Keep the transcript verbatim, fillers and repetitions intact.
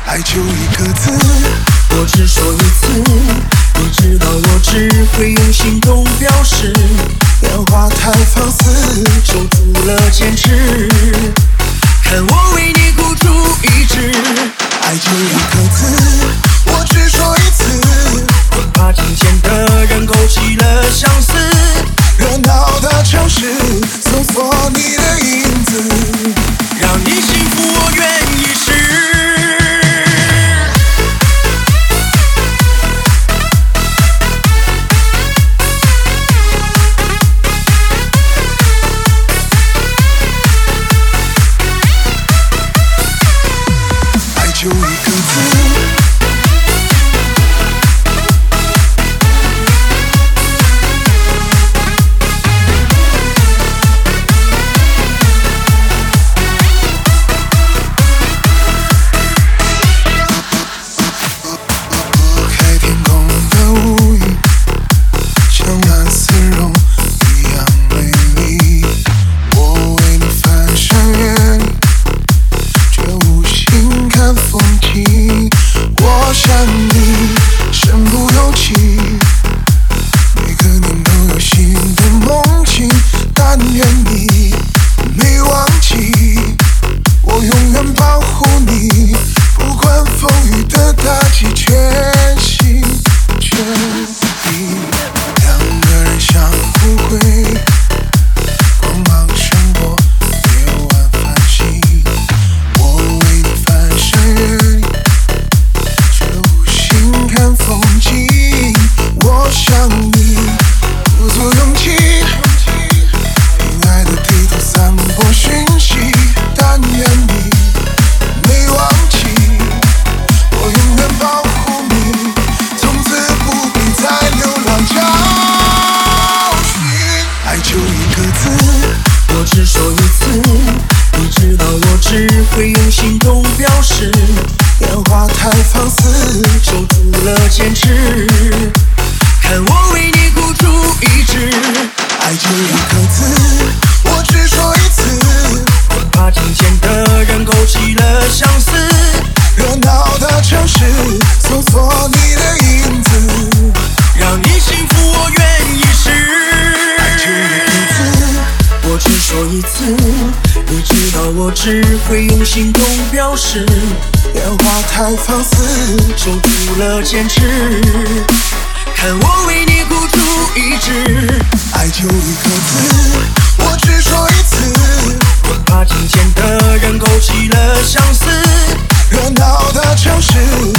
爱就一个字， 我只说一次，你知道我只会用行动表示。 烟花太放肆， 守住了坚持，看我为你孤注一掷。 爱就一个字，我只说一次， 恐怕听见的人勾起了相思。 热闹的城市，搜索你的影子， 让你幸福我愿意试。 就一个字。开天空的无垠，像蓝丝绒一样美丽。我为你翻山越岭，却无心看风景。我想你身不由己，每个年都有新的梦境。但愿你没忘记，我永远保护你，不管风雨的打击，全心全意。两个人相互辉，光芒胜过夜晚繁星。我为你翻山越岭，却无心看风景。我想你鼓足勇气，凭爱的地图散播讯息。但愿你没忘记，我永远保护你，从此不必再流浪找寻。爱就一个字， 我只说一次，你知道我只会用行动表示。 烟花太放肆， 守住了坚持，看我为你孤注一掷。 爱就一个字，我只说一次， 恐怕听见的人勾起了相思。 热闹的城市，搜索你的影子， 让你幸福我愿意试。 爱就一个字， 我只说一次，你知道我只会用行动表示。 烟花太放肆， 守住了坚持，看我为你孤注一掷。 爱就一个字，我只说一次， 恐怕听见的人勾起了相思。 热闹的城市，